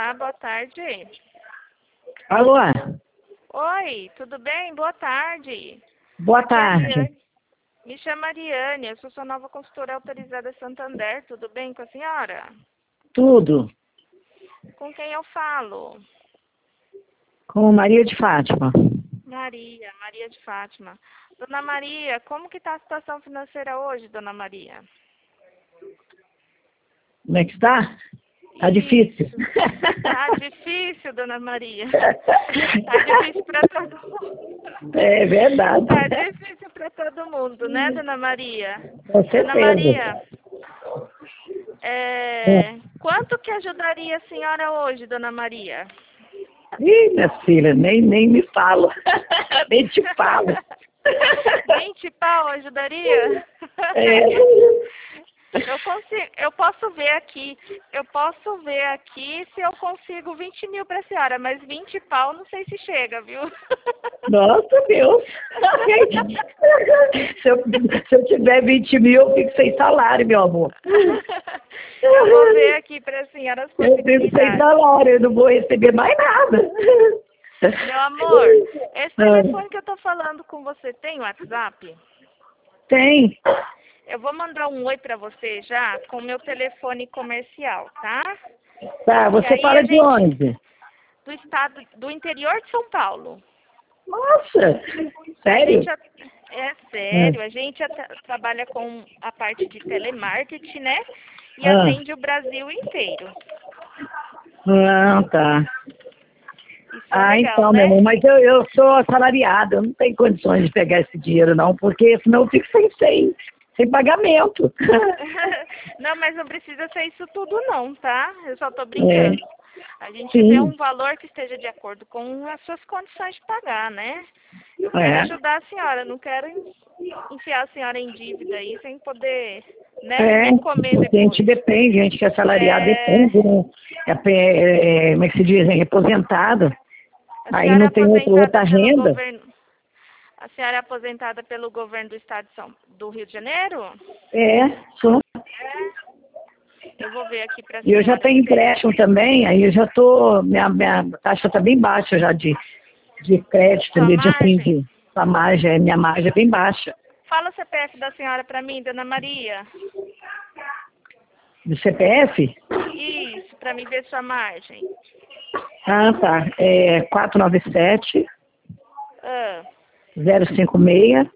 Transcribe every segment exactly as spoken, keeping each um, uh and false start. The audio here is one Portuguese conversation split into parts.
Olá, boa tarde. Alô? Oi, tudo bem? Boa tarde. Boa Aqui é a tarde. Ariane. Me chamo Ariane, eu sou sua nova consultora autorizada Santander. Tudo bem com a senhora? Tudo. Com quem eu falo? Com Maria de Fátima. Maria, Maria de Fátima. Dona Maria, como que está a situação financeira hoje, Dona Maria? Como é que está? Tá difícil. Tá difícil, Dona Maria. Tá difícil para todo mundo. É verdade. Tá difícil para todo mundo, né, Dona Maria? Com Dona certeza. Maria, É. é, quanto que ajudaria a senhora hoje, Dona Maria? Ih, minha filha, nem, nem me fala. Nem te falo. vinte pau ajudaria? É. Eu consigo, eu posso ver aqui, eu posso ver aqui se eu consigo vinte mil para a senhora, mas vinte pau não sei se chega, viu? Nossa, Deus. Se eu, se eu tiver vinte mil, eu fico sem salário, meu amor. Eu vou ver aqui para a senhora as Eu fico sem possibilidades. salário, eu não vou receber mais nada. Meu amor, esse Ah, telefone que eu tô falando com você tem WhatsApp? tem. Eu vou mandar um oi pra você já com o meu telefone comercial, tá? Tá, Que você aí fala a de gente, onde? do estado, do interior de São Paulo. Nossa, A sério? gente, a- é sério, a gente a- trabalha com a parte de telemarketing, né? E Ah, atende o Brasil inteiro. ah, tá. Isso é Ah, legal, então, meu né? amor, mas eu, eu sou assalariada, eu não tenho condições de pegar esse dinheiro, não, porque senão eu fico sem, sem, sem pagamento. Não, mas não precisa ser isso tudo não, tá? Eu só tô É, brincando. A gente vê sim, um valor que esteja de acordo com as suas condições de pagar, né? Eu quero é. ajudar a senhora, não quero enfiar a senhora em dívida aí sem poder, né, É, comer porque a gente depois. depende, a gente que é assalariado É, depende, né? É, é, é, como é que se diz, é aposentado, a aí senhora é não tem outra, aposentada outra pelo renda. governo. A senhora é aposentada pelo governo do estado de São, do Rio de Janeiro? É, sou. Eu vou ver aqui pra E eu já senhora tenho se tem. empréstimo também, aí eu já tô, minha, minha taxa está bem baixa já de, de crédito, Sua entendeu? De, assim, margem? de, a margem, minha margem é bem baixa. Fala o C P F da senhora pra mim, Dona Maria. Do C P F? Isso, pra mim ver sua margem. Ah, tá. É quatro nove sete, Ah, zero cinco seis,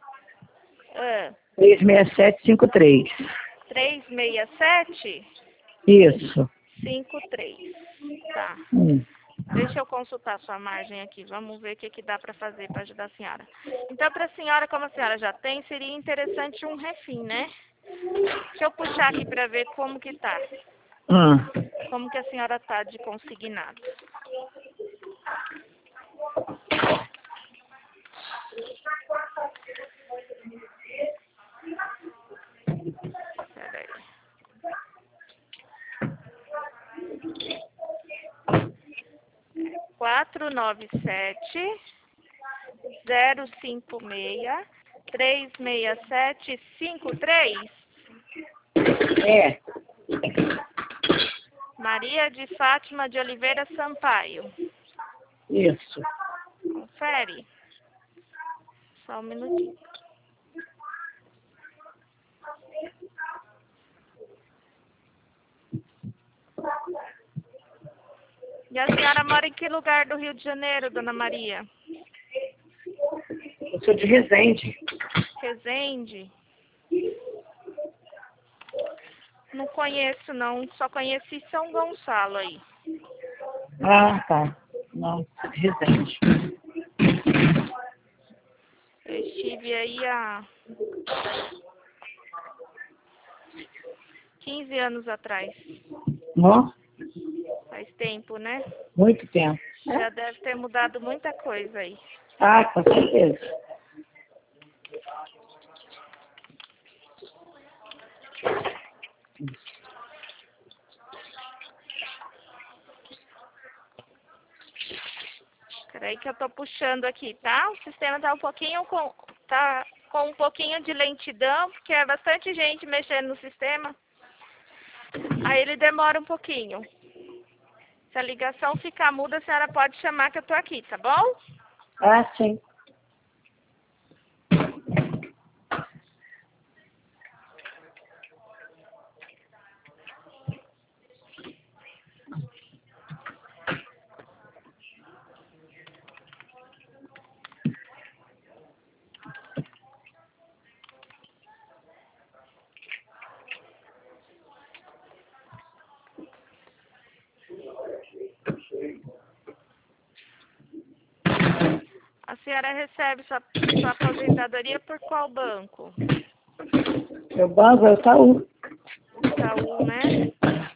ah. três seis sete cinco três. três seis sete Isso. cinco três. Tá. Hum. Deixa eu consultar sua margem aqui. Vamos ver o que, que dá para fazer para ajudar a senhora. Então, para a senhora, como a senhora já tem, seria interessante um refim, né? Deixa eu puxar aqui para ver como que tá. Ah. Como que a senhora tá de consignado. Peraí. quatro nove sete, zero cinco seis, três seis sete cinco três. É. Maria de Fátima de Oliveira Sampaio. Isso. Confere. Só um minutinho. E a senhora mora em que lugar do Rio de Janeiro, Dona Maria? Eu sou de Resende. Resende? Não conheço, não. Só conheci São Gonçalo aí. Ah, tá. Não, sou de Resende. Eu estive aí há quinze anos atrás. Ó, Faz tempo, né? muito tempo. Já deve ter mudado muita coisa aí. Ah, com certeza. Peraí que eu tô puxando aqui, tá? O sistema tá um pouquinho com... tá com um pouquinho de lentidão, porque é bastante gente mexendo no sistema. Aí ele demora um pouquinho. Se a ligação ficar muda, a senhora pode chamar que eu tô aqui, tá bom? Ah, sim. A senhora recebe sua, sua aposentadoria por qual banco? Meu banco é o Itaú. Itaú, né?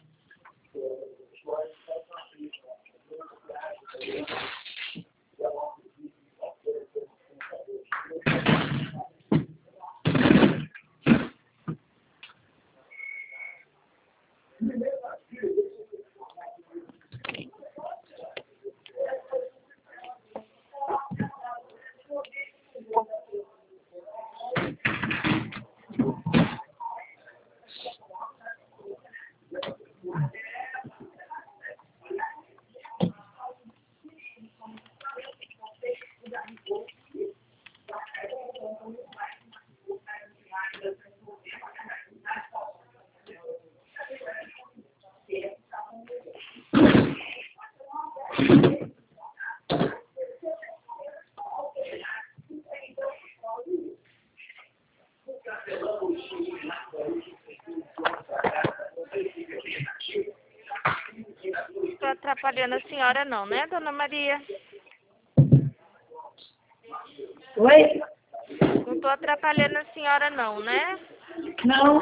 Estou atrapalhando a senhora não, né, dona Maria? Oi? Não estou atrapalhando a senhora não, né? Não.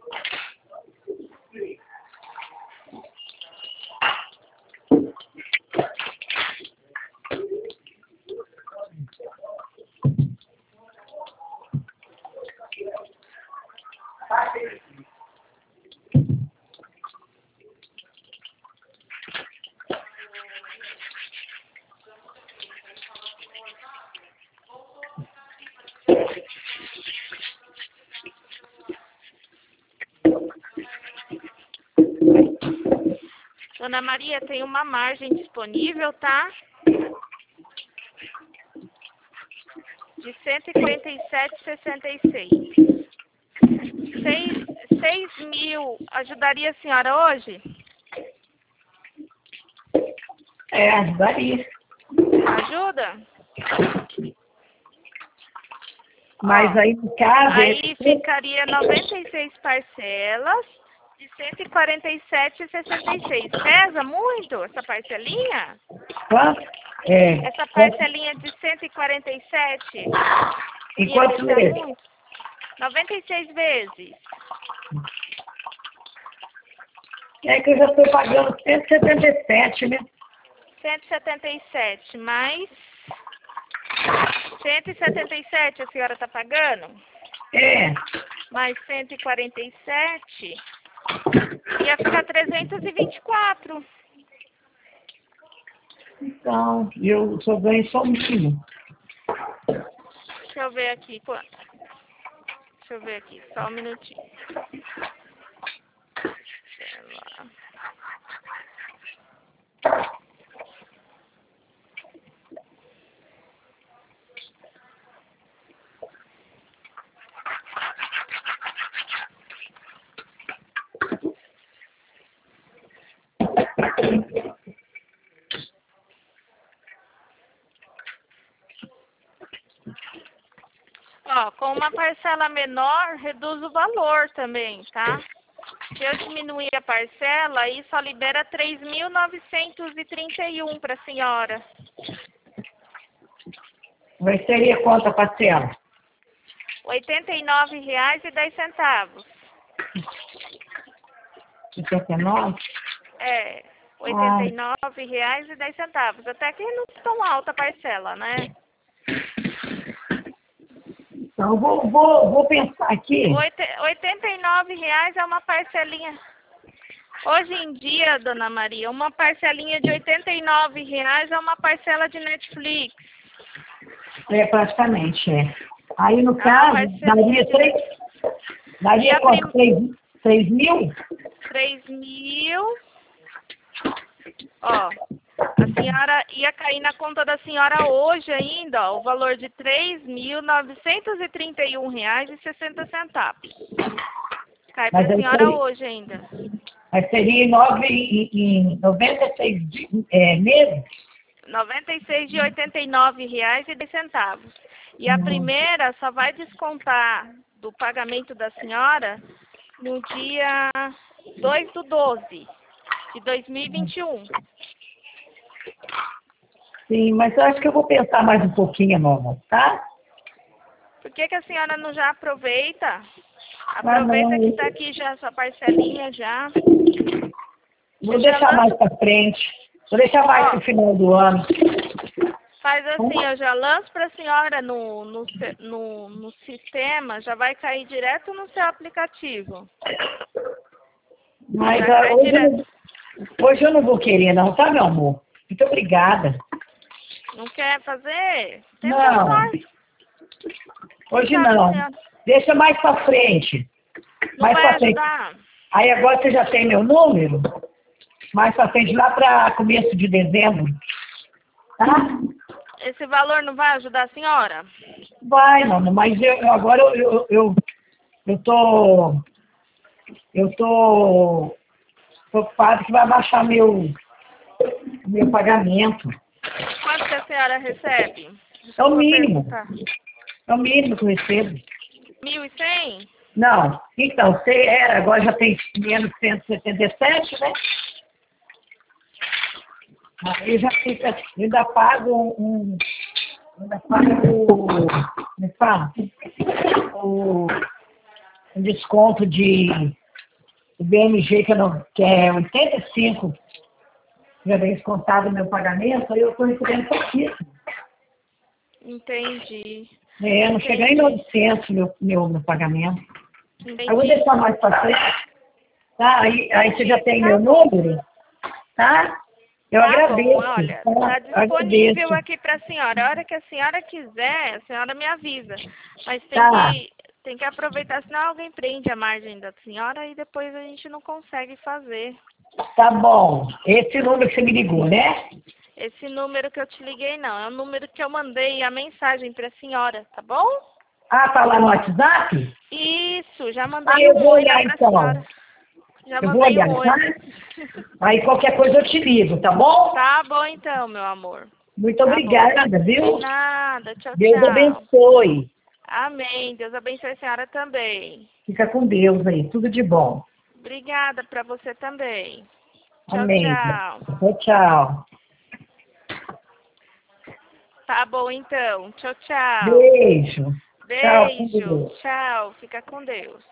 Dona Maria, tem uma margem disponível, tá? De cento e quarenta e sete vírgula sessenta e seis. Seis mil ajudaria a senhora hoje? É, ajudaria. Ajuda? Mas Ó, aí, no caso... aí é... ficaria noventa e seis parcelas de cento e quarenta e sete vírgula sessenta e seis. Pesa muito essa parcelinha? Quanto? É. Essa parcelinha de cento e quarenta e sete? Em Ia quantos pesar meses? muito? noventa e seis vezes. É que eu já estou pagando cento e setenta e sete, né? cento e setenta e sete mais cento e setenta e sete a senhora está pagando? É. Mais cento e quarenta e sete ia ficar trezentos e vinte e quatro. Então, eu só ganho só um mínimo. Deixa eu ver aqui quanto. Deixa eu ver aqui, só um minutinho. Sei lá. Ó, com uma parcela menor, reduz o valor também, tá? Se eu diminuir a parcela, aí só libera três mil novecentos e trinta e um para a senhora. Mas seria quanto a parcela? oitenta e nove reais e dez centavos. cinquenta e nove? É, oitenta e nove reais e dez centavos. Até que não é tão alta a parcela, né? Então, vou, vou, vou pensar aqui. Oite- oitenta e nove reais é uma parcelinha. Hoje em dia, dona Maria, uma parcelinha de oitenta e nove reais é uma parcela de Netflix. É, praticamente, é. Aí, no Ah, caso, parcelinha daria de três... Daria E a quanto? prim- Três, três mil? três mil Ó, a senhora ia cair na conta da senhora hoje ainda, ó, o valor de três mil novecentos e trinta e um reais e sessenta centavos. Cai para Mas a aí senhora seria, hoje ainda. mas seria em, nove, em, em noventa e seis di- é, meses? noventa e seis de oitenta e nove reais e dez centavos. E a Hum. primeira só vai descontar do pagamento da senhora no dia dois do doze de dois mil e vinte e um. Sim, mas eu acho que eu vou pensar mais um pouquinho, meu amor, tá? Por que que a senhora não já aproveita? Ah, Aproveita que não. está aqui já a sua parcelinha já. Vou Eu já deixar mais lanço, pra frente. Vou deixar mais ó, pro final do ano. faz assim, eu já lanço para a senhora no, no, se- no, no sistema, já vai cair direto no seu aplicativo. Mas Já ah, cai hoje, eu direto. não, hoje eu não vou querer, não, tá, meu amor? Muito obrigada. Não quer fazer? Tenta a Não, sorte. Quem hoje sabe a não. senhora Deixa mais pra frente. não Mais vai pra frente. ajudar? Aí agora você já tem meu número? Mais pra frente, lá pra começo de dezembro. Tá? Esse valor não vai ajudar a senhora? Vai, mano, mas eu, eu- agora eu, eu, eu, eu tô. Eu tô preocupado que vai baixar meu, meu pagamento. Quanto que a senhora recebe? É o Desculpa mínimo. perguntar. É o mínimo que eu recebo. Mil e cem? Não, então, você era, agora já tem menos cento e setenta e sete, né? Aí já fica, eu ainda pago um, ainda pago, me fala, o um desconto de do B M G, que, eu não, que é oitenta e cinco, já vem descontado o meu pagamento, aí eu estou recebendo pouquíssimo. Entendi. É, não chega nem em Entendi. novecentos meu, meu, meu pagamento. Eu vou Entendi. deixar mais para frente, tá? Aí, aí você já Entendi. tem Tá meu bom. número, tá? Eu Tá bom, agradeço, olha, tá? tá disponível Agradeço. aqui para a senhora. A hora que a senhora quiser, a senhora me avisa. Mas tem Tá, que, tem que aproveitar, senão alguém prende a margem da senhora e depois a gente não consegue fazer. tá bom. Esse número que você me ligou, né? Esse número que eu te liguei não, é o número que eu mandei a mensagem para a senhora, tá bom? Ah, tá lá no WhatsApp? Isso, já Ah, mandei eu um vou oi lá olhar para a então. senhora. Já Eu vou mandei olhar, um tá? oi. Aí qualquer coisa eu te ligo, tá bom? Tá bom então, meu amor. Muito Tá bom. obrigada, De viu? nada. Tchau, Deus tchau. abençoe. Amém. Deus abençoe a senhora também. Fica com Deus aí. Tudo de bom. Obrigada para você também. Tchau, Amém. tchau. Tchau, tchau. Tá bom então. Tchau, tchau. Beijo. Tchau, com Beijo. Deus. Tchau. Fica com Deus.